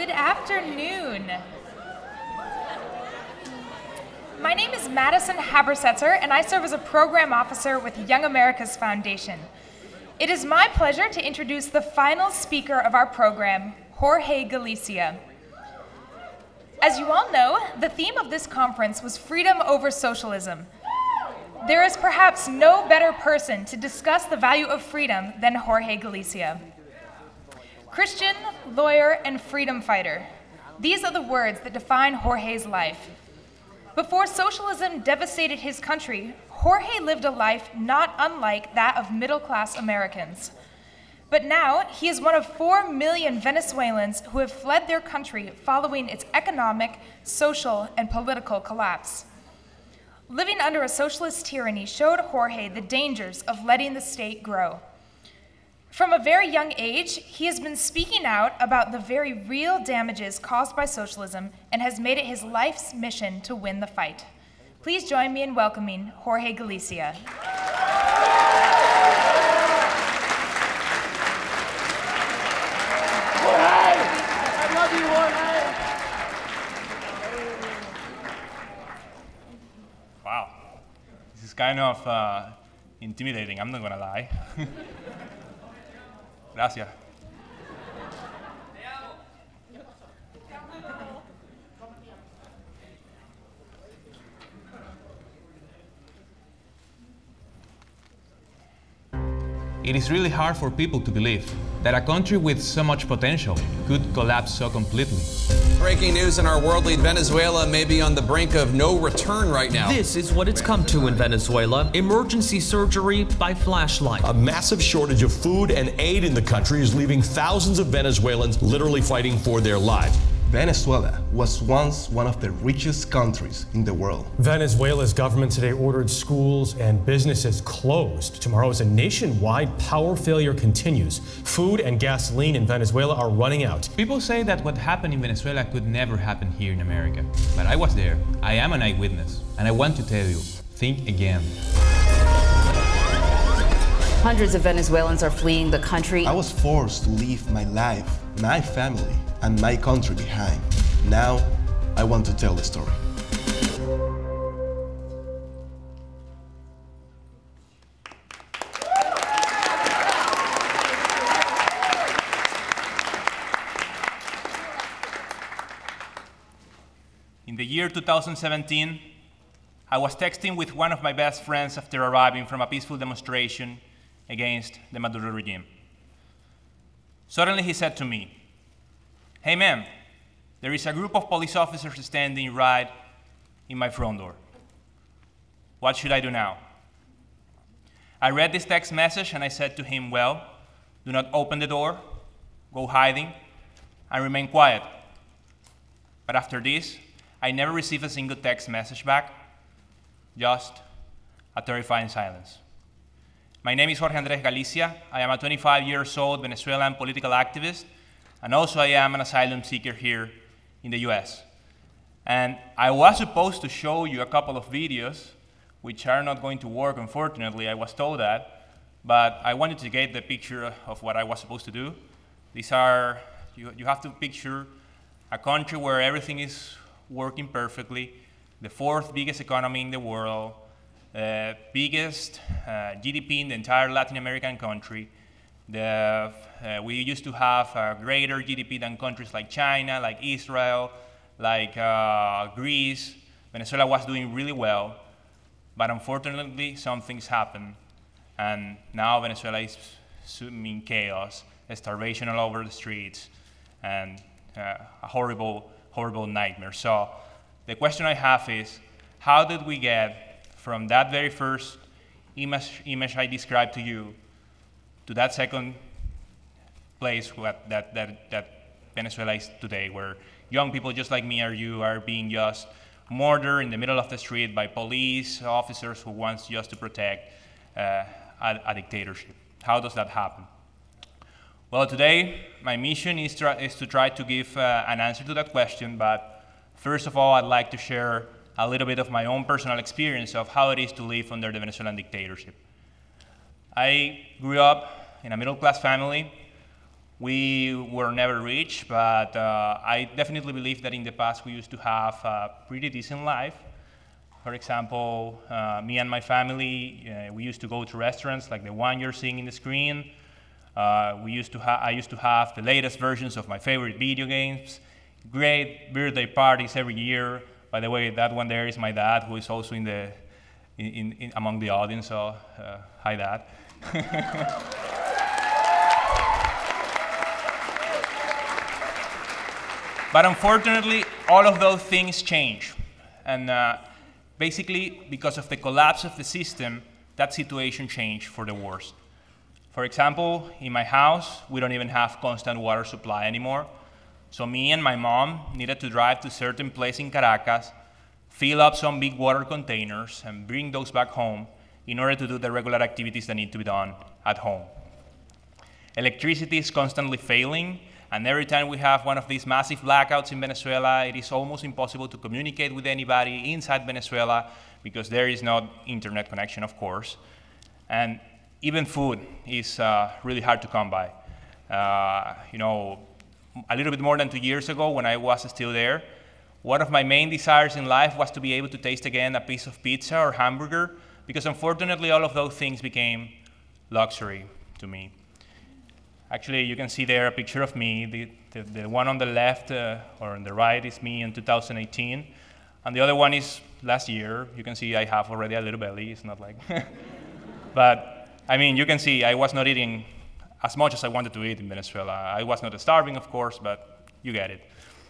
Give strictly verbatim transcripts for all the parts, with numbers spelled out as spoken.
Good afternoon. My name is Madison Habersetzer, and I serve as a program officer with Young America's Foundation. It is my pleasure to introduce the final speaker of our program, Jorge Galicia. As you all know, the theme of this conference was freedom over socialism. There is perhaps no better person to discuss the value of freedom than Jorge Galicia. Christian, lawyer, and freedom fighter. These are the words that define Jorge's life. Before socialism devastated his country, Jorge lived a life not unlike that of middle-class Americans. But now, he is one of four million Venezuelans who have fled their country following its economic, social, and political collapse. Living under a socialist tyranny showed Jorge the dangers of letting the state grow. From a very young age, he has been speaking out about the very real damages caused by socialism and has made it his life's mission to win the fight. Please join me in welcoming Jorge Galicia. Jorge! I love you, Jorge! Wow, this is kind of uh, intimidating, I'm not gonna lie. Gracias. It is really hard for people to believe that a country with so much potential could collapse so completely. Breaking news in our world lead, Venezuela may be on the brink of no return right now. This is what it's come to in Venezuela. Emergency surgery by flashlight. A massive shortage of food and aid in the country is leaving thousands of Venezuelans literally fighting for their lives. Venezuela was once one of the richest countries in the world. Venezuela's government today ordered schools and businesses closed. Tomorrow, as a nationwide power failure continues, food and gasoline in Venezuela are running out. People say that what happened in Venezuela could never happen here in America. But I was there. I am an eyewitness. And I want to tell you, think again. Hundreds of Venezuelans are fleeing the country. I was forced to leave my life, my family, and my country behind. Now, I want to tell the story. In the year two thousand seventeen, I was texting with one of my best friends after arriving from a peaceful demonstration against the Maduro regime. Suddenly he said to me, "Hey man, there is a group of police officers standing right in my front door. What should I do now?" I read this text message and I said to him, "Well, do not open the door, go hiding, and remain quiet." But after this, I never received a single text message back, just a terrifying silence. My name is Jorge Andres Galicia. I am a twenty-five years old Venezuelan political activist, and also I am an asylum seeker here in the U S. And I was supposed to show you a couple of videos, which are not going to work, unfortunately, I was told that, but I wanted to get the picture of what I was supposed to do. These are, you, you have to picture a country where everything is working perfectly, the fourth biggest economy in the world, the uh, biggest uh, G D P in the entire Latin American country. The, uh, we used to have a greater G D P than countries like China, like Israel, like uh, Greece. Venezuela was doing really well, but unfortunately some things happened, and now Venezuela is in chaos, starvation all over the streets, and uh, a horrible, horrible nightmare. So the question I have is, how did we get from that very first image, image I described to you to that second place that, that, that, that Venezuela is today, where young people just like me or you are being just murdered in the middle of the street by police officers who want just to protect uh, a, a dictatorship? How does that happen? Well, today, my mission is, try, is to try to give uh, an answer to that question, but first of all, I'd like to share a little bit of my own personal experience of how it is to live under the Venezuelan dictatorship. I grew up in a middle-class family We were never rich, but uh, I definitely believe that in the past we used to have a pretty decent life. For example, uh, me and my family, uh, we used to go to restaurants like the one you're seeing in the screen. Uh, we used to ha- I used to have the latest versions of my favorite video games, great birthday parties every year. By the way, that one there is my dad, who is also in the in, in, in among the audience. So, uh, hi, Dad. But unfortunately, all of those things change, and uh, basically, because of the collapse of the system, that situation changed for the worse. For example, in my house, we don't even have constant water supply anymore. So me and my mom needed to drive to a certain place in Caracas, fill up some big water containers, and bring those back home in order to do the regular activities that need to be done at home. Electricity is constantly failing, and every time we have one of these massive blackouts in Venezuela, it is almost impossible to communicate with anybody inside Venezuela because there is no internet connection, of course. And even food is uh, really hard to come by. Uh, you know, a little bit more than two years ago, when I was still there, one of my main desires in life was to be able to taste again a piece of pizza or hamburger, because unfortunately all of those things became luxury to me. Actually, you can see there a picture of me. The, the, the one on the left uh, or on the right is me in two thousand eighteen, and the other one is last year. You can see I have already a little belly. It's not like, but I mean, you can see I was not eating as much as I wanted to eat in Venezuela. I was not starving, of course, but you get it.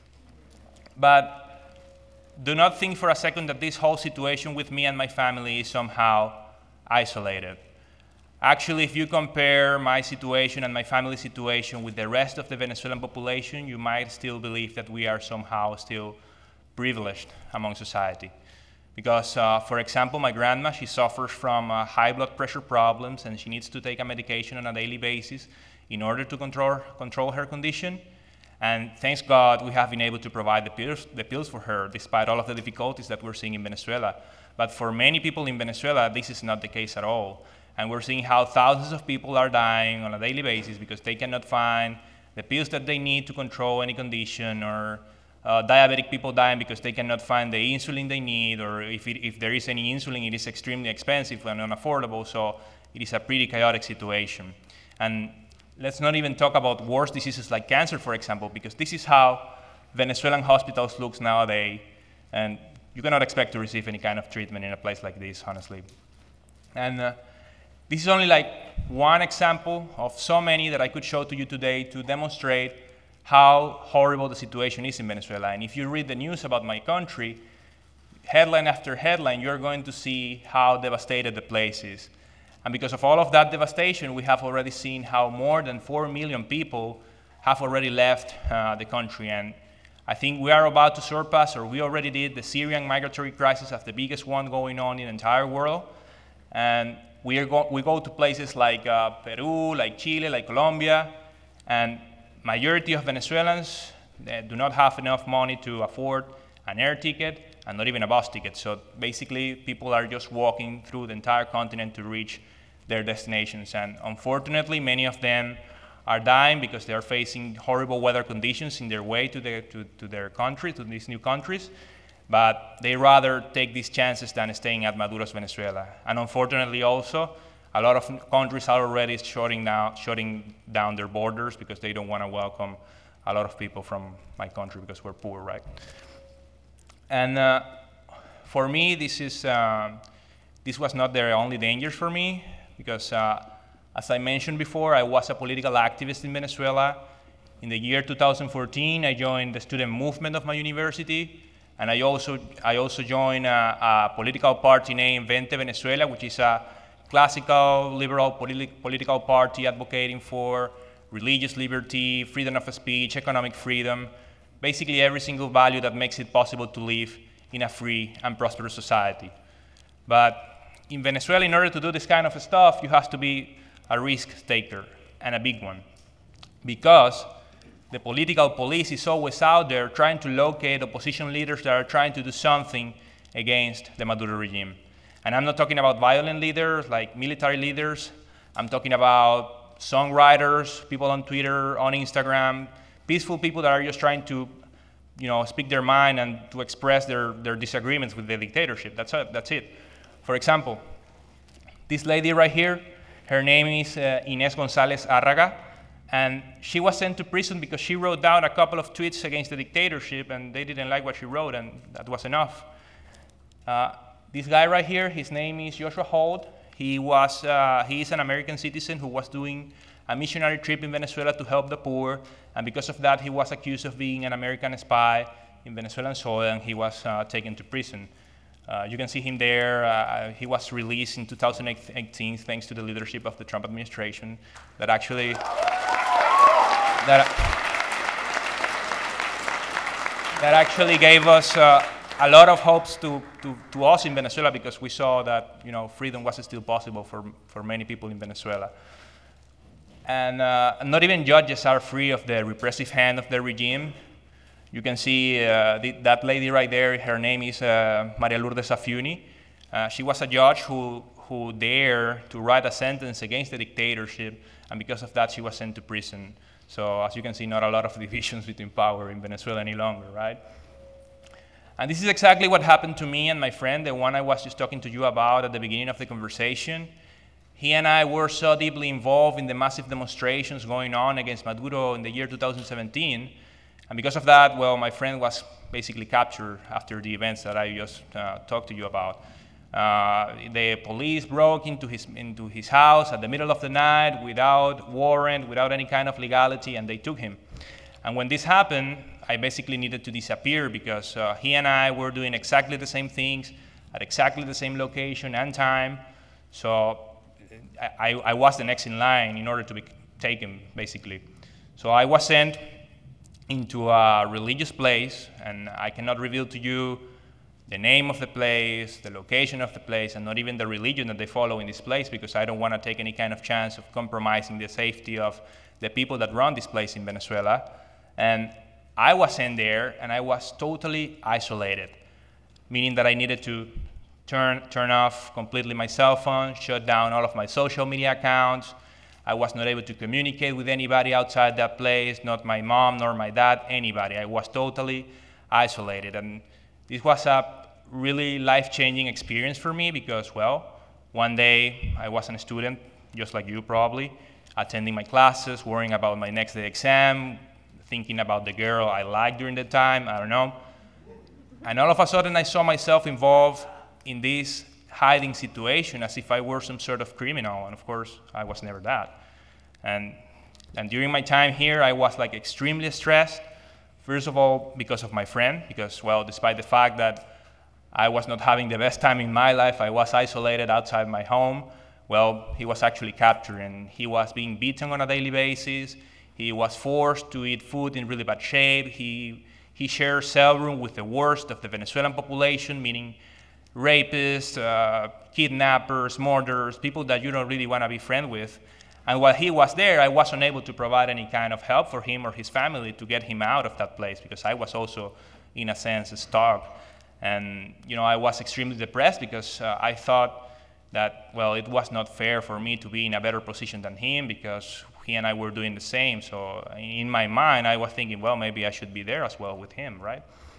But do not think for a second that this whole situation with me and my family is somehow isolated. Actually, if you compare my situation and my family's situation with the rest of the Venezuelan population, you might still believe that we are somehow still privileged among society. Because, uh, for example, my grandma, she suffers from uh, high blood pressure problems, and she needs to take a medication on a daily basis in order to control, control her condition. And thanks God, we have been able to provide the pills, the pills for her, despite all of the difficulties that we're seeing in Venezuela. But for many people in Venezuela, this is not the case at all. And we're seeing how thousands of people are dying on a daily basis because they cannot find the pills that they need to control any condition, or uh, diabetic people dying because they cannot find the insulin they need, or if, it, if there is any insulin, it is extremely expensive and unaffordable, so it is a pretty chaotic situation. And let's not even talk about worse diseases like cancer, for example, because this is how Venezuelan hospitals look nowadays, and you cannot expect to receive any kind of treatment in a place like this, honestly. And uh, this is only like one example of so many that I could show to you today to demonstrate how horrible the situation is in Venezuela. And if you read the news about my country, headline after headline, you're going to see how devastated the place is. And because of all of that devastation, we have already seen how more than four million people have already left uh, the country. And I think we are about to surpass, or we already did, the Syrian migratory crisis as the biggest one going on in the entire world. And we, are go- we go to places like uh, Peru, like Chile, like Colombia, and majority of Venezuelans uh, do not have enough money to afford an air ticket and not even a bus ticket. So basically, people are just walking through the entire continent to reach their destinations. And unfortunately, many of them are dying because they are facing horrible weather conditions in their way to, the, to, to their country, to these new countries. But they rather take these chances than staying at Maduro's Venezuela. And unfortunately also, a lot of countries are already shutting down, shutting down their borders because they don't want to welcome a lot of people from my country because we're poor, right? And uh, for me, this is uh, this was not the only danger for me, because uh, as I mentioned before, I was a political activist in Venezuela. In the year two thousand fourteen, I joined the student movement of my university, and I also I also joined a, a political party named Vente Venezuela, which is a classical liberal politi- political party advocating for religious liberty, freedom of speech, economic freedom, basically every single value that makes it possible to live in a free and prosperous society. But in Venezuela, in order to do this kind of stuff, you have to be a risk taker, and a big one, because the political police is always out there trying to locate opposition leaders that are trying to do something against the Maduro regime. And I'm not talking about violent leaders like military leaders. I'm talking about songwriters, people on Twitter, on Instagram, peaceful people that are just trying to, you know, speak their mind and to express their, their disagreements with the dictatorship. That's it. That's it. For example, this lady right here, her name is uh, Inés González Árraga, and she was sent to prison because she wrote down a couple of tweets against the dictatorship, and they didn't like what she wrote, and that was enough. Uh, this guy right here, his name is Joshua Holt. He was, uh, he is an American citizen who was doing a missionary trip in Venezuela to help the poor, and because of that, he was accused of being an American spy in Venezuelan soil, and he was uh, taken to prison. Uh, you can see him there. Uh, he was released in two thousand eighteen thanks to the leadership of the Trump administration that actually, that, that actually gave us uh, a lot of hopes to, to, to us in Venezuela, because we saw that, you know, freedom was still possible for, for many people in Venezuela. And uh, not even judges are free of the repressive hand of the regime. You can see uh, the, that lady right there, her name is uh, Maria Lourdes Afiuni. Uh, she was a judge who, who dared to write a sentence against the dictatorship, and because of that, she was sent to prison. So as you can see, not a lot of divisions between power in Venezuela any longer, right? And this is exactly what happened to me and my friend, the one I was just talking to you about at the beginning of the conversation. He and I were so deeply involved in the massive demonstrations going on against Maduro in the year two thousand seventeen. And because of that, well, my friend was basically captured after the events that I just uh, talked to you about. Uh, the police broke into his, into his house at the middle of the night without warrant, without any kind of legality, and they took him. And when this happened, I basically needed to disappear because uh, he and I were doing exactly the same things at exactly the same location and time. So I, I was the next in line in order to be taken, basically. So I was sent into a religious place, and I cannot reveal to you the name of the place, the location of the place, and not even the religion that they follow in this place, because I don't want to take any kind of chance of compromising the safety of the people that run this place in Venezuela. And I was in there, and I was totally isolated, meaning that I needed to turn, turn off completely my cell phone, shut down all of my social media accounts. I was not able to communicate with anybody outside that place, not my mom, nor my dad, anybody. I was totally isolated. And this was a really life-changing experience for me because, well, one day I was a student, just like you probably, attending my classes, worrying about my next day exam, thinking about the girl I liked during the time, I don't know. And all of a sudden I saw myself involved in this hiding situation as if I were some sort of criminal, and of course, I was never that. And, and during my time here, I was like extremely stressed. First of all, because of my friend, because, well, despite the fact that I was not having the best time in my life, I was isolated outside my home, well, he was actually captured, and he was being beaten on a daily basis. He was forced to eat food in really bad shape. He, he shared cell room with the worst of the Venezuelan population, meaning rapists, uh, kidnappers, murderers, people that you don't really want to be friends with. And while he was there, I was unable to provide any kind of help for him or his family to get him out of that place because I was also, in a sense, stuck. And, you know, I was extremely depressed because uh, I thought that, well, it was not fair for me to be in a better position than him because he and I were doing the same. So in my mind, I was thinking, well, maybe I should be there as well with him, right?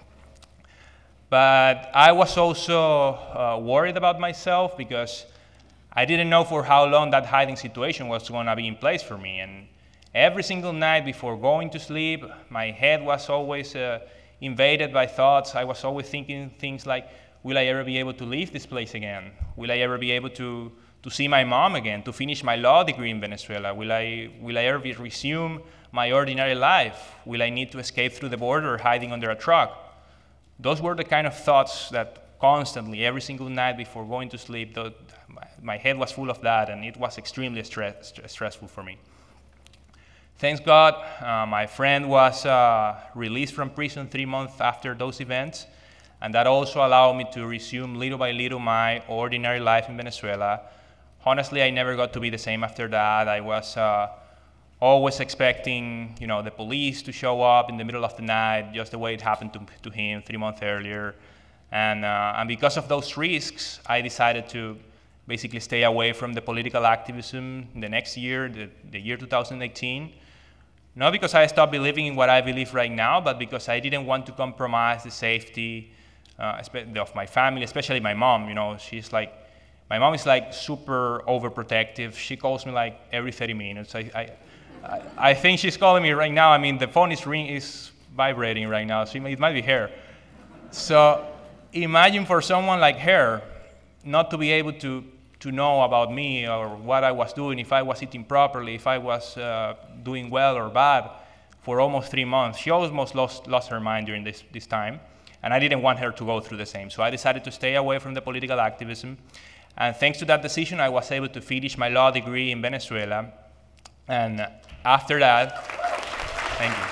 But I was also uh, worried about myself because I didn't know for how long that hiding situation was going to be in place for me. And every single night before going to sleep, my head was always uh, invaded by thoughts. I was always thinking things like, will I ever be able to leave this place again? Will I ever be able to, to see my mom again, to finish my law degree in Venezuela? Will I, will I ever be, resume my ordinary life? Will I need to escape through the border hiding under a truck? Those were the kind of thoughts that constantly, every single night before going to sleep, the, my head was full of that, and it was extremely stress, stressful for me. Thanks God, uh, my friend was uh, released from prison three months after those events, and that also allowed me to resume little by little my ordinary life in Venezuela. Honestly, I never got to be the same after that. I was uh, always expecting, you know, the police to show up in the middle of the night, just the way it happened to, to him three months earlier. And, uh, and because of those risks, I decided to basically stay away from the political activism the next year, the, the year two thousand eighteen. Not because I stopped believing in what I believe right now, but because I didn't want to compromise the safety uh, of my family, especially my mom. You know, she's like, my mom is like super overprotective. She calls me like every thirty minutes. I, I, I, I think she's calling me right now. I mean, the phone is ring is vibrating right now, so it might be her. So imagine for someone like her not to be able to to know about me or what I was doing, if I was eating properly, if I was uh, doing well or bad for almost three months. She almost lost, lost her mind during this, this time, and I didn't want her to go through the same. So I decided to stay away from the political activism, and thanks to that decision, I was able to finish my law degree in Venezuela, and after that, thank you.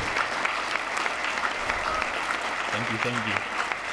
Thank you, thank you.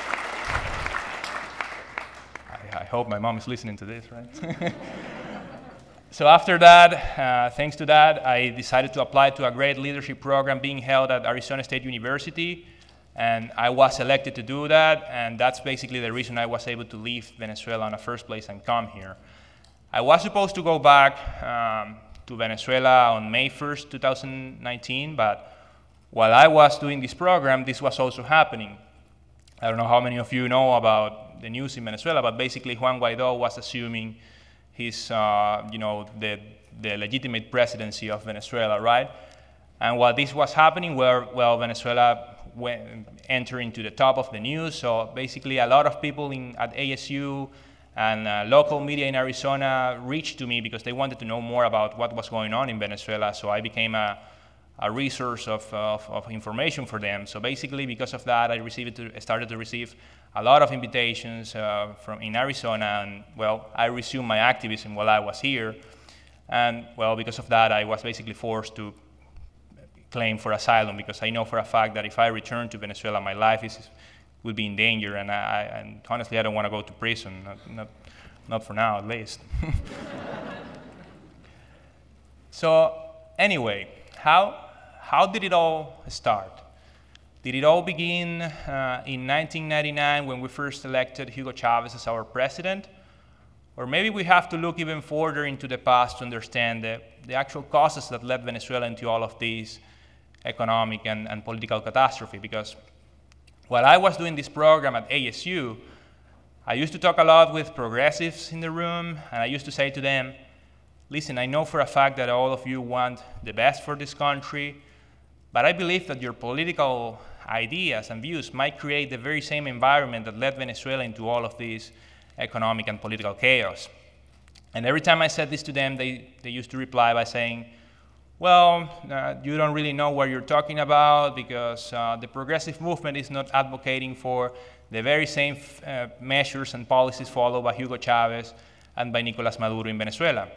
I hope my mom is listening to this, right? So after that, uh, thanks to that, I decided to apply to a great leadership program being held at Arizona State University, and I was elected to do that, and that's basically the reason I was able to leave Venezuela in the first place and come here. I was supposed to go back um, to Venezuela on May first, two thousand nineteen, but while I was doing this program, this was also happening. I don't know how many of you know about the news in Venezuela, but basically Juan Guaido was assuming his, uh, you know, the, the legitimate presidency of Venezuela, right? And while this was happening, well, well Venezuela went, entered into the top of the news. So basically a lot of people in, at A S U and uh, local media in Arizona reached to me because they wanted to know more about what was going on in Venezuela. So I became a, a resource of, of, of information for them. So basically because of that, I received to, started to receive a lot of invitations uh, from in Arizona, and well, I resumed my activism while I was here, and well, because of that, I was basically forced to claim for asylum because I know for a fact that if I return to Venezuela, my life is would be in danger, and I, and honestly, I don't want to go to prison, not, not, not for now at least. So anyway, how how did it all start? Did it all begin uh, in nineteen ninety-nine when we first elected Hugo Chavez as our president? Or maybe we have to look even further into the past to understand the, the actual causes that led Venezuela into all of these economic and, and political catastrophe? Because while I was doing this program at A S U, I used to talk a lot with progressives in the room, and I used to say to them, listen, I know for a fact that all of you want the best for this country, but I believe that your political ideas and views might create the very same environment that led Venezuela into all of this economic and political chaos. And every time I said this to them, they, they used to reply by saying, well, uh, you don't really know what you're talking about because uh, the progressive movement is not advocating for the very same uh, measures and policies followed by Hugo Chavez and by Nicolas Maduro in Venezuela.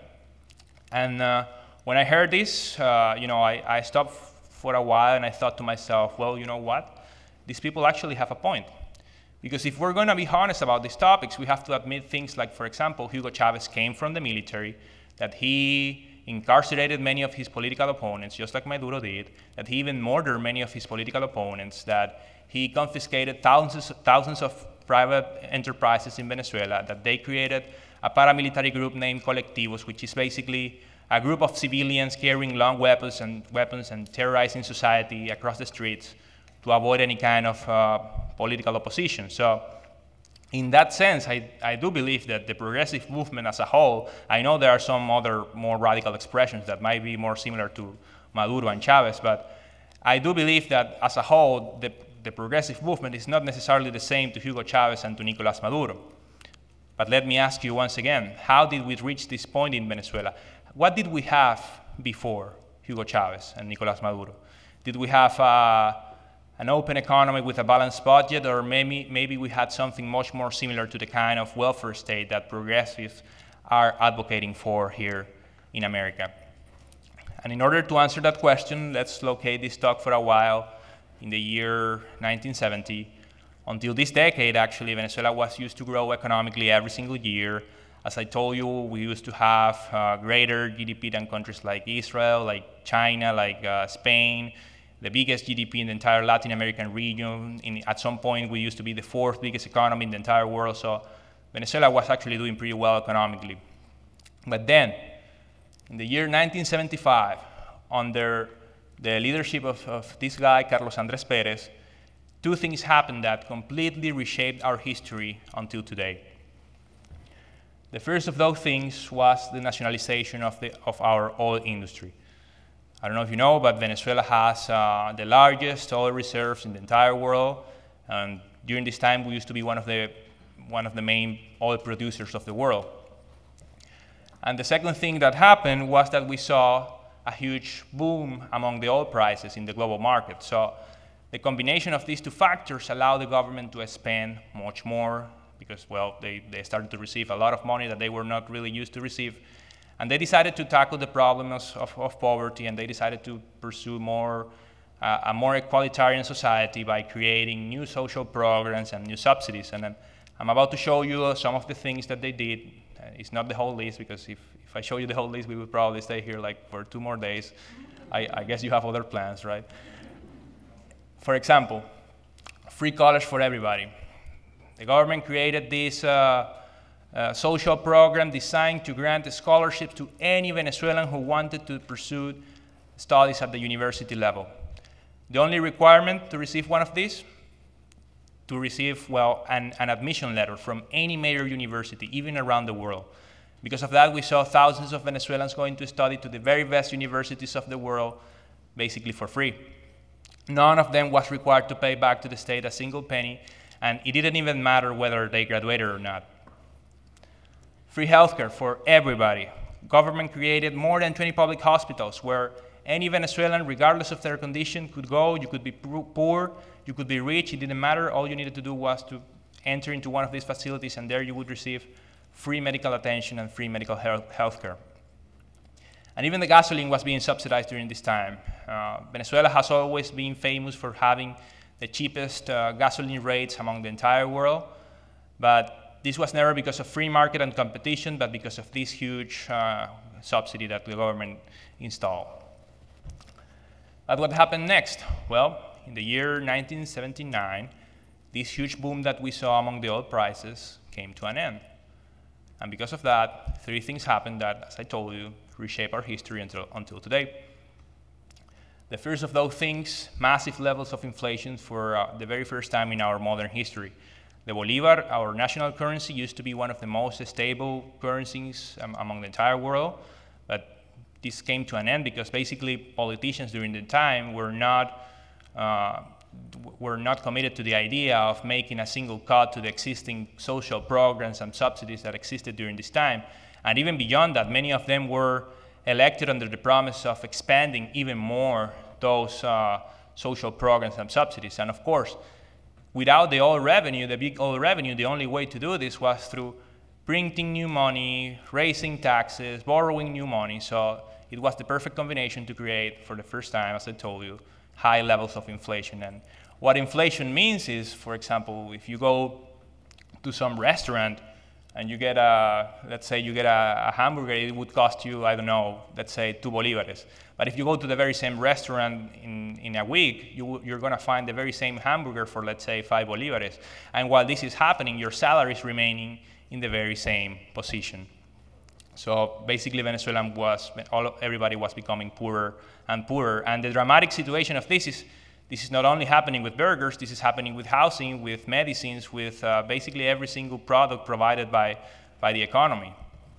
And uh, when I heard this, uh, you know, I, I stopped for a while and I thought to myself, well, you know what? These people actually have a point. Because if we're going to be honest about these topics, we have to admit things like, for example, Hugo Chavez came from the military, that he incarcerated many of his political opponents, just like Maduro did, that he even murdered many of his political opponents, that he confiscated thousands, thousands of private enterprises in Venezuela, that they created a paramilitary group named Colectivos, which is basically a group of civilians carrying long weapons and weapons and terrorizing society across the streets to avoid any kind of uh, political opposition. So in that sense, I, I do believe that the progressive movement as a whole, I know there are some other more radical expressions that might be more similar to Maduro and Chavez, but I do believe that as a whole, the, the progressive movement is not necessarily the same to Hugo Chavez and to Nicolas Maduro. But let me ask you once again, how did we reach this point in Venezuela? What did we have before Hugo Chavez and Nicolas Maduro? Did we have uh, an open economy with a balanced budget, or maybe, maybe we had something much more similar to the kind of welfare state that progressives are advocating for here in America? And in order to answer that question, let's locate this talk for a while in the year nineteen seventy. Until this decade, actually, Venezuela was used to grow economically every single year. As I told you, we used to have uh, greater G D P than countries like Israel, like China, like uh, Spain, the biggest G D P in the entire Latin American region. In, at some point, we used to be the fourth biggest economy in the entire world. So Venezuela was actually doing pretty well economically. But then, in the year nineteen seventy-five, under the leadership of, of this guy, Carlos Andrés Pérez, two things happened that completely reshaped our history until today. The first of those things was the nationalization of, the, of our oil industry. I don't know if you know, but Venezuela has uh, the largest oil reserves in the entire world. And during this time, we used to be one of the, one of the main oil producers of the world. And the second thing that happened was that we saw a huge boom among the oil prices in the global market. So the combination of these two factors allowed the government to spend much more because, well, they, they started to receive a lot of money that they were not really used to receive. And they decided to tackle the problems of, of poverty, and they decided to pursue more, uh, a more egalitarian society by creating new social programs and new subsidies. And I'm, I'm about to show you some of the things that they did. Uh, it's not the whole list, because if, if I show you the whole list, we would probably stay here like for two more days. I, I guess you have other plans, right? For example, free college for everybody. The government created this uh, uh, social program designed to grant scholarships to any Venezuelan who wanted to pursue studies at the university level. The only requirement to receive one of these, to receive, well, an, an admission letter from any major university, even around the world. Because of that, we saw thousands of Venezuelans going to study to the very best universities of the world, basically for free. None of them was required to pay back to the state a single penny, and it didn't even matter whether they graduated or not. Free healthcare for everybody. Government created more than twenty public hospitals where any Venezuelan, regardless of their condition, could go. You could be poor, you could be rich, it didn't matter. All you needed to do was to enter into one of these facilities, and there you would receive free medical attention and free medical health care. And even the gasoline was being subsidized during this time. Uh, Venezuela has always been famous for having the cheapest uh, gasoline rates among the entire world, but this was never because of free market and competition, but because of this huge uh, subsidy that the government installed. But what happened next? Well, in the year nineteen seventy-nine, this huge boom that we saw among the oil prices came to an end. And because of that, three things happened that, as I told you, reshape our history until, until today. The first of those things, massive levels of inflation for uh, the very first time in our modern history. The Bolivar, our national currency, used to be one of the most stable currencies um, among the entire world, but this came to an end because basically politicians during the time were not, uh, were not committed to the idea of making a single cut to the existing social programs and subsidies that existed during this time. And even beyond that, many of them were elected under the promise of expanding even more those uh, social programs and subsidies. And of course, without the oil revenue, the big oil revenue, the only way to do this was through printing new money, raising taxes, borrowing new money. So it was the perfect combination to create, for the first time, as I told you, high levels of inflation. And what inflation means is, for example, if you go to some restaurant and you get a, let's say you get a, a hamburger, it would cost you, I don't know, let's say two bolivares. But if you go to the very same restaurant in, in a week, you, you're gonna find the very same hamburger for, let's say, five bolivares. And while this is happening, your salary is remaining in the very same position. So basically Venezuela was, all, everybody was becoming poorer and poorer. And the dramatic situation of this is, this is not only happening with burgers, this is happening with housing, with medicines, with uh, basically every single product provided by, by the economy.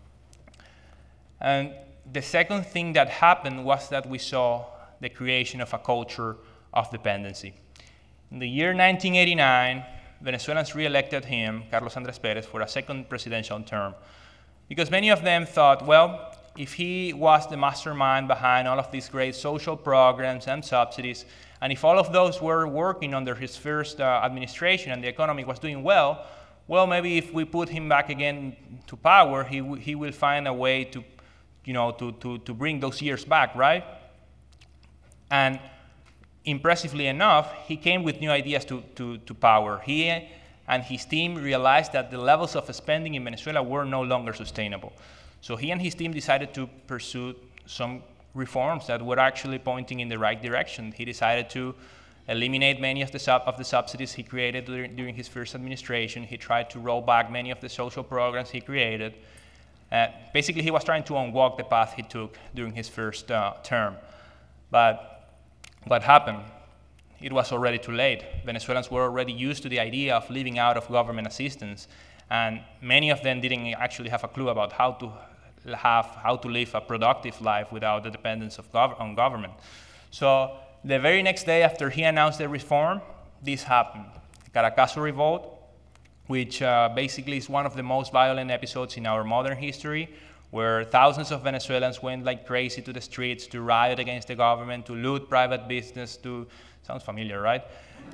And the second thing that happened was that we saw the creation of a culture of dependency. In the year nineteen eighty-nine, Venezuelans re-elected him, Carlos Andrés Pérez, for a second presidential term, because many of them thought, well, if he was the mastermind behind all of these great social programs and subsidies, and if all of those were working under his first uh, administration and the economy was doing well, well, maybe if we put him back again to power, he, w he will find a way to, you know, to, to, to bring those years back, right? And impressively enough, he came with new ideas to, to, to power. He and his team realized that the levels of spending in Venezuela were no longer sustainable. So he and his team decided to pursue some reforms that were actually pointing in the right direction. He decided to eliminate many of the, sub of the subsidies he created during, during his first administration. He tried to roll back many of the social programs he created. Uh, basically, he was trying to unwalk the path he took during his first uh, term. But what happened? It was already too late. Venezuelans were already used to the idea of living out of government assistance, and many of them didn't actually have a clue about how to have, how to live a productive life without the dependence of gov on government. So the very next day after he announced the reform, this happened. The Caracazo Revolt, which uh, basically is one of the most violent episodes in our modern history, where thousands of Venezuelans went like crazy to the streets to riot against the government, to loot private business, to, sounds familiar, right?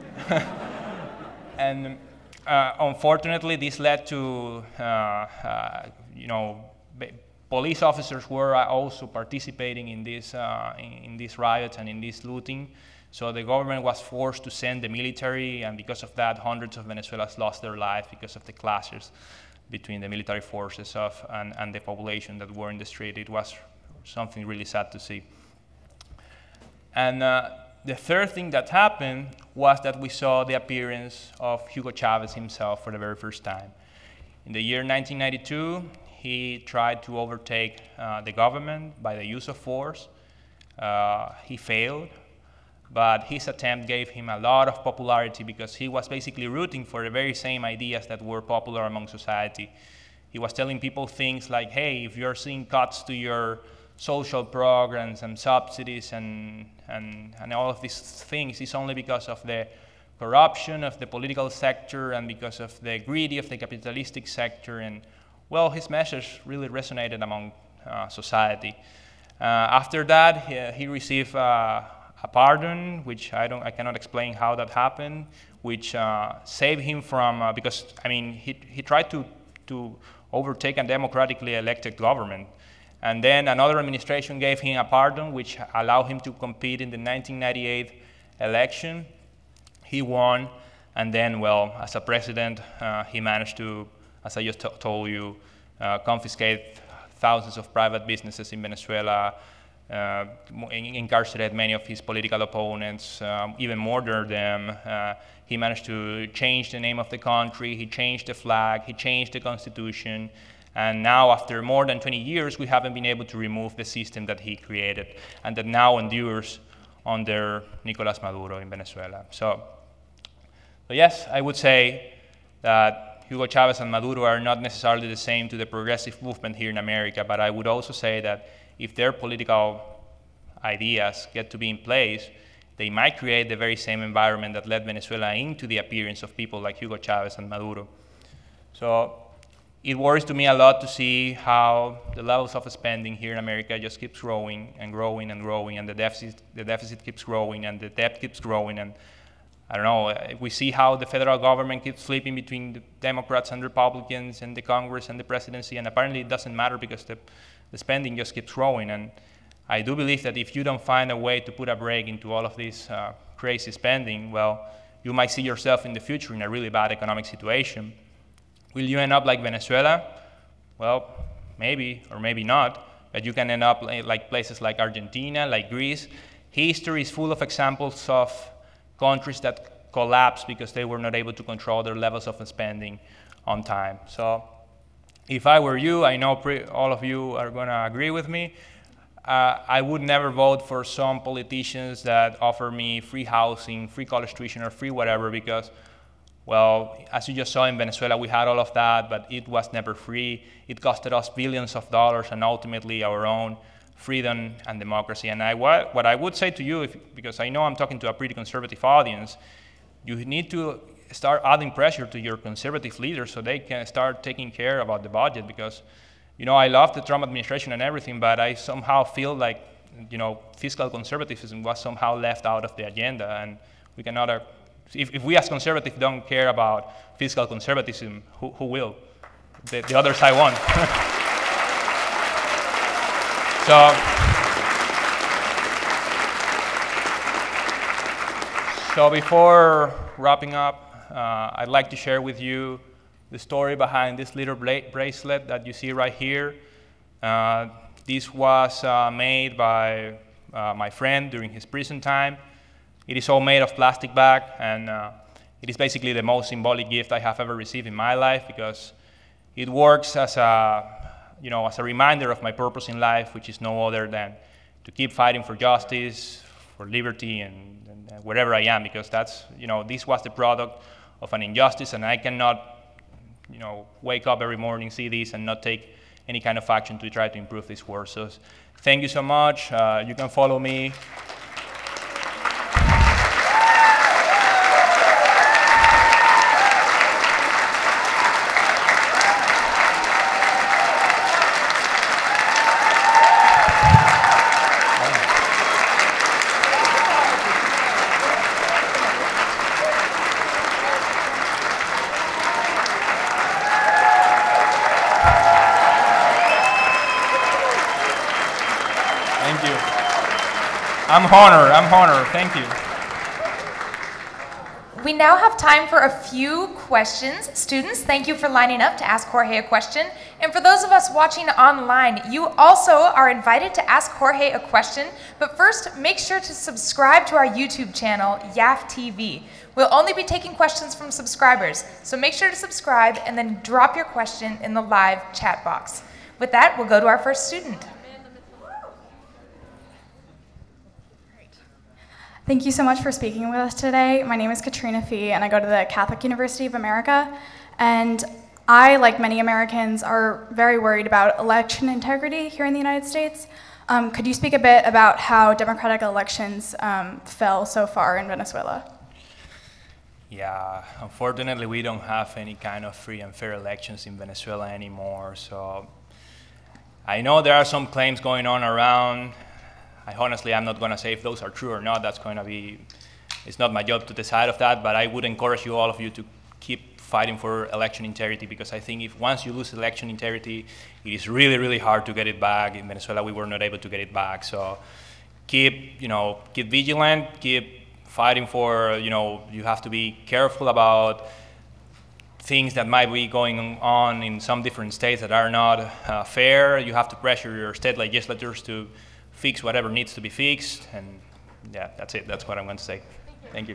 And uh, unfortunately, this led to, uh, uh, you know, police officers were also participating in this, uh, in, in these riots and in this looting. So the government was forced to send the military, and because of that, hundreds of Venezuelans lost their lives because of the clashes between the military forces of, and, and the population that were in the street. It was something really sad to see. And uh, the third thing that happened was that we saw the appearance of Hugo Chavez himself for the very first time. In the year nineteen ninety-two, he tried to overtake uh, the government by the use of force. Uh, he failed, but his attempt gave him a lot of popularity because he was basically rooting for the very same ideas that were popular among society. He was telling people things like, hey, if you're seeing cuts to your social programs and subsidies and, and, and all of these things, it's only because of the corruption of the political sector and because of the greedy of the capitalistic sector. And well, his message really resonated among uh, society. Uh, after that, he, he received uh, a pardon, which I don't, I cannot explain how that happened, which uh, saved him from, uh, because I mean, he, he tried to, to overtake a democratically elected government. And then another administration gave him a pardon, which allowed him to compete in the nineteen ninety-eight election. He won, and then, well, as a president, uh, he managed to, as I just told you, uh, confiscate thousands of private businesses in Venezuela, uh, incarcerate many of his political opponents, um, even murder them. Uh, he managed to change the name of the country, he changed the flag, he changed the constitution, and now after more than twenty years, we haven't been able to remove the system that he created and that now endures under Nicolas Maduro in Venezuela. So, so yes, I would say that Hugo Chavez and Maduro are not necessarily the same to the progressive movement here in America, but I would also say that if their political ideas get to be in place, they might create the very same environment that led Venezuela into the appearance of people like Hugo Chavez and Maduro. So it worries to me a lot to see how the levels of spending here in America just keeps growing and growing and growing, and the deficit, the deficit keeps growing and the debt keeps growing. And I don't know, we see how the federal government keeps flipping between the Democrats and Republicans and the Congress and the presidency, and apparently it doesn't matter because the, the spending just keeps growing. And I do believe that if you don't find a way to put a break into all of this uh, crazy spending, well, you might see yourself in the future in a really bad economic situation. Will you end up like Venezuela? Well, maybe or maybe not, but you can end up like places like Argentina, like Greece. History is full of examples of countries that collapsed because they were not able to control their levels of spending on time. So if I were you, I know pre all of you are going to agree with me, uh, I would never vote for some politicians that offer me free housing, free college tuition, or free whatever, because, well, as you just saw in Venezuela, we had all of that, but it was never free. It costed us billions of dollars and ultimately our own freedom and democracy. And I, what, what I would say to you, if, because I know I'm talking to a pretty conservative audience, you need to start adding pressure to your conservative leaders so they can start taking care about the budget. Because, you know, I love the Trump administration and everything, but I somehow feel like, you know, fiscal conservatism was somehow left out of the agenda, and we cannot. Uh, if, if we as conservatives don't care about fiscal conservatism, who, who will? The, the other side won't. So, so before wrapping up, uh, I'd like to share with you the story behind this little bla bracelet that you see right here. Uh, this was uh, made by uh, my friend during his prison time. It is all made of plastic bag, and uh, it is basically the most symbolic gift I have ever received in my life because it works as a, you know, as a reminder of my purpose in life, which is no other than to keep fighting for justice, for liberty, and, and wherever I am, because that's, you know, this was the product of an injustice, and I cannot, you know, wake up every morning, see this, and not take any kind of action to try to improve this world. So thank you so much. Uh, you can follow me. I'm honored, I'm honored, thank you. We now have time for a few questions. Students, thank you for lining up to ask Jorge a question. And for those of us watching online, you also are invited to ask Jorge a question, but first make sure to subscribe to our YouTube channel, Y A F T V. We'll only be taking questions from subscribers, so make sure to subscribe and then drop your question in the live chat box. With that, we'll go to our first student. Thank you so much for speaking with us today. My name is Katrina Fee, and I go to the Catholic University of America. And I, like many Americans, are very worried about election integrity here in the United States. Um, could you speak a bit about how democratic elections um, fell so far in Venezuela? Yeah, unfortunately, we don't have any kind of free and fair elections in Venezuela anymore. So I know there are some claims going on around. I honestly, I'm not going to say if those are true or not. That's going to be, it's not my job to decide of that, but I would encourage you, all of you, to keep fighting for election integrity, because I think if once you lose election integrity, it is really, really hard to get it back. In Venezuela, we were not able to get it back. So keep, you know, keep vigilant, keep fighting for, you know, you have to be careful about things that might be going on in some different states that are not uh, fair. You have to pressure your state legislatures to fix whatever needs to be fixed, and yeah, that's it. That's what I'm going to say. Thank you.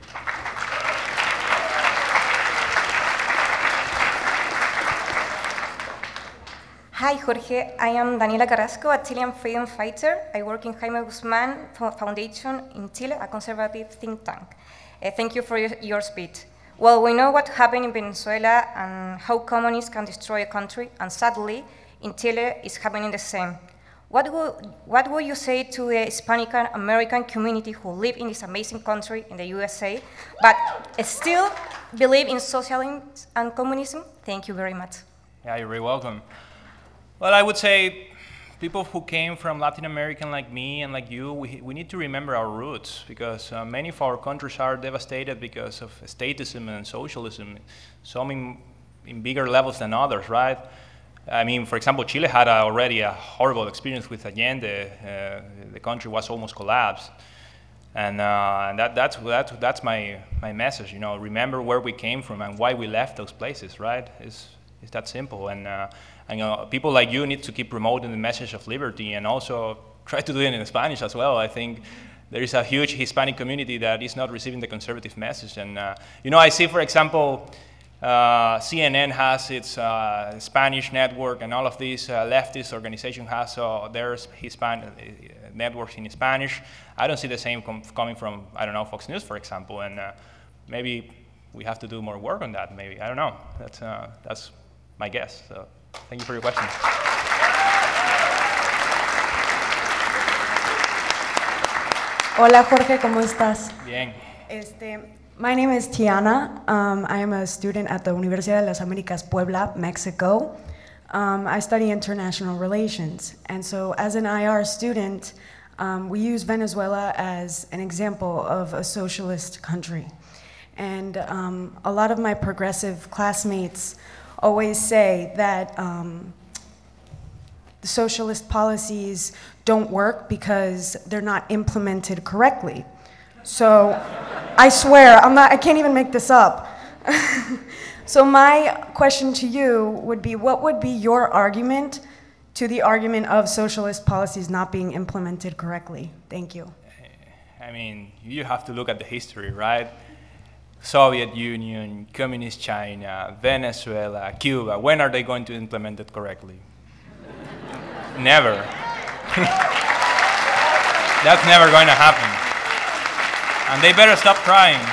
Hi, Jorge. I am Daniela Carrasco, a Chilean freedom fighter. I work in Jaime Guzman Foundation in Chile, a conservative think tank. Uh, thank you for your, your speech. Well, we know what happened in Venezuela and how communists can destroy a country, and sadly, in Chile, it's happening the same. What would, what would you say to the Hispanic American community who live in this amazing country in the U S A, but still believe in socialism and communism? Thank you very much. Yeah, you're very welcome. Well, I would say people who came from Latin America like me and like you, we, we need to remember our roots, because uh, many of our countries are devastated because of statism and socialism, some in, in bigger levels than others, right? I mean, for example, Chile had a, already a horrible experience with Allende. Uh, the country was almost collapsed. And, uh, and that, that's, that's, that's my, my message, you know, remember where we came from and why we left those places, right? It's, it's that simple. And, uh, and you know, people like you need to keep promoting the message of liberty, and also try to do it in Spanish as well. I think there is a huge Hispanic community that is not receiving the conservative message. And, uh, you know, I see, for example, Uh, C N N has its uh, Spanish network, and all of these uh, leftist organizations has uh, their Hispanic uh, networks in Spanish. I don't see the same com coming from, I don't know, Fox News, for example, and uh, maybe we have to do more work on that, maybe. I don't know. That's, uh, that's my guess. So thank you for your question. Hola, Jorge, ¿cómo estás? Bien. Este, My name is Tiana. Um, I am a student at the Universidad de las Américas Puebla, Mexico. Um, I study international relations, and so as an I R student, um, we use Venezuela as an example of a socialist country. And um, a lot of my progressive classmates always say that um, the socialist policies don't work because they're not implemented correctly. So, I swear, I'm not, I can't even make this up. So my question to you would be, what would be your argument to the argument of socialist policies not being implemented correctly? Thank you. I mean, you have to look at the history, right? Soviet Union, Communist China, Venezuela, Cuba. When are they going to implement it correctly? Never. That's never going to happen. And they better stop trying.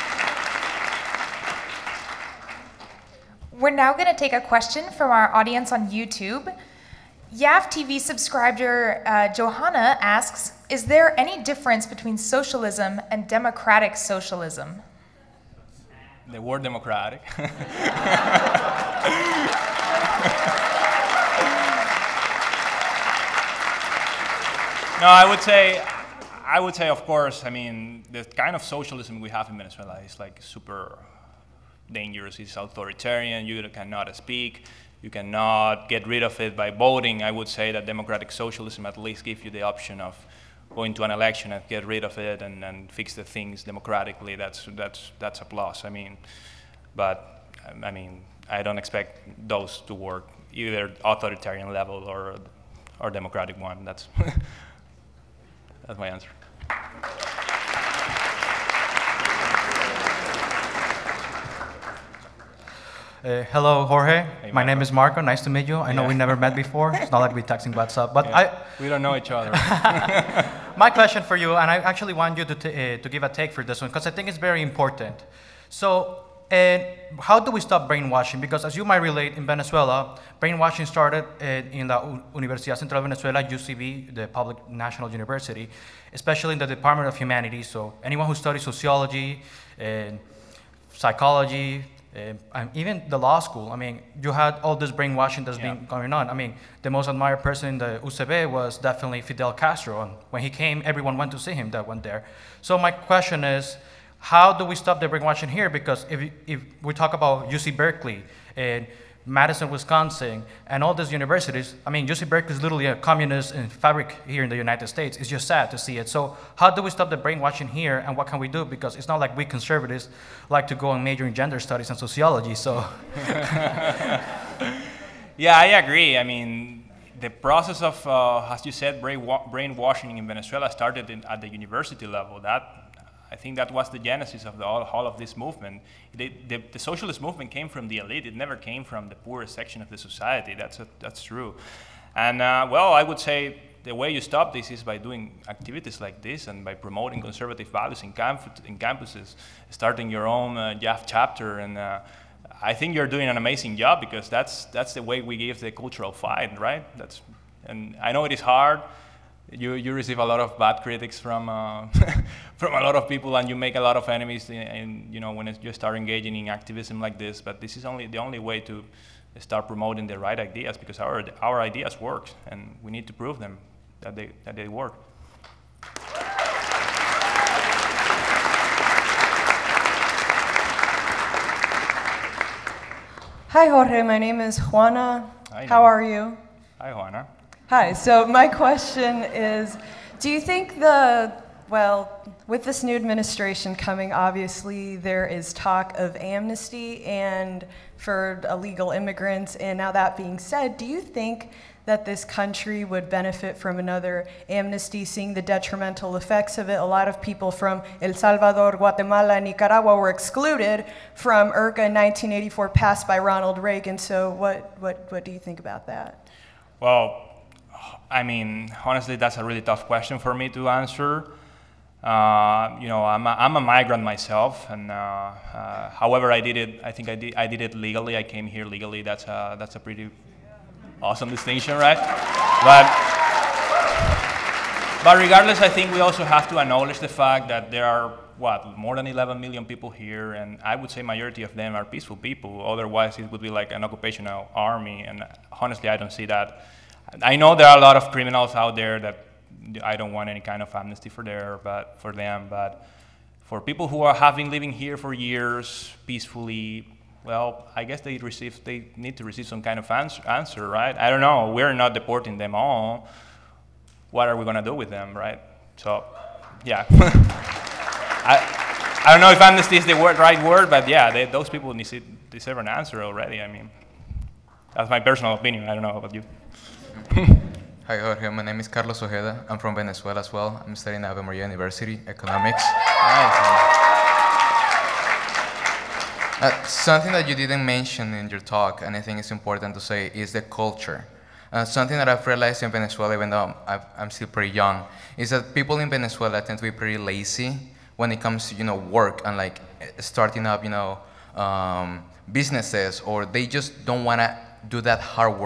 We're now going to take a question from our audience on YouTube. Y A F T V subscriber uh, Johanna asks, is there any difference between socialism and democratic socialism? The word democratic. No, I would say, I would say, of course, I mean, the kind of socialism we have in Venezuela is like super dangerous. It's authoritarian. You cannot speak. You cannot get rid of it by voting. I would say that democratic socialism at least gives you the option of going to an election and get rid of it and, and fix the things democratically. That's that's that's a plus. I mean, but I mean, I don't expect those to work either authoritarian level or or democratic one. That's that's my answer. Uh, hello, Jorge. Hey, My name is Marco. Nice to meet you. I know Yeah. we never met before. It's not like we're texting WhatsApp, but Yeah, I. We don't know each other. My question for you, and I actually want you to t uh, to give a take for this one because I think it's very important. So, uh, how do we stop brainwashing? Because as you might relate, in Venezuela, brainwashing started uh, in the U- Universidad Central de Venezuela, U C V, the public national university, especially in the Department of Humanities. So, anyone who studies sociology and psychology. Uh, and even the law school, I mean, you had all this brainwashing that's Yeah. been going on. I mean, the most admired person in the U C B was definitely Fidel Castro. And when he came, everyone went to see him that went there. So my question is, how do we stop the brainwashing here? Because if, if we talk about U C Berkeley and Madison, Wisconsin, and all these universities, I mean, U C Berkeley is literally a communist in fabric here in the United States. It's just sad to see it. So how do we stop the brainwashing here, and what can we do? Because it's not like we conservatives like to go and major in gender studies and sociology, so. Yeah, I agree. I mean, the process of, uh, as you said, brainwa- brainwashing in Venezuela started in, at the university level. That I think that was the genesis of the, all, all of this movement. The, the, the socialist movement came from the elite. It never came from the poorest section of the society. That's, a, that's true. And uh, well, I would say the way you stop this is by doing activities like this and by promoting conservative values in, camp- in campuses, starting your own uh, Y A F chapter. And uh, I think you're doing an amazing job because that's, that's the way we give the cultural fight, right? That's, and I know it is hard. You, you receive a lot of bad critics from uh, from a lot of people, and you make a lot of enemies. In, in, you know, when it's, you start engaging in activism like this. But this is only the only way to start promoting the right ideas, because our our ideas work, and we need to prove them that they that they work. Hi, Jorge. My name is Juana. Hi, How Juana. are you? Hi, Juana. Hi. So my question is, do you think the, well, with this new administration coming, obviously there is talk of amnesty and for illegal immigrants, and now that being said, do you think that this country would benefit from another amnesty, seeing the detrimental effects of it? A lot of people from El Salvador, Guatemala, and Nicaragua were excluded from I R C A in nineteen eighty-four, passed by Ronald Reagan. So what, what, what do you think about that? Well, I mean, honestly, that's a really tough question for me to answer. Uh, you know, I'm a, I'm a migrant myself, and uh, uh, however I did it, I think I did, I did it legally. I came here legally. That's a, that's a pretty awesome distinction, right? But, but regardless, I think we also have to acknowledge the fact that there are, what, more than eleven million people here, and I would say majority of them are peaceful people. Otherwise, it would be like an occupational army, and honestly, I don't see that. I know there are a lot of criminals out there that I don't want any kind of amnesty for there, but for them. But for people who are have been living here for years peacefully, well, I guess they receive they need to receive some kind of answer, answer, right? I don't know. We're not deporting them all. What are we gonna do with them, right? So, yeah. I I don't know if amnesty is the word, right word, but yeah, they, those people deserve, deserve an answer already. I mean, that's my personal opinion. I don't know about you. Hi, Jorge. My name is Carlos Ojeda. I'm from Venezuela as well. I'm studying at Ave Maria University, economics. Uh, something that you didn't mention in your talk, and I think it's important to say, is the culture. Uh, something that I've realized in Venezuela, even though I'm, I'm still pretty young, is that people in Venezuela tend to be pretty lazy when it comes to, you know, work and like starting up, you know, um, businesses, or they just don't want to do that hard work.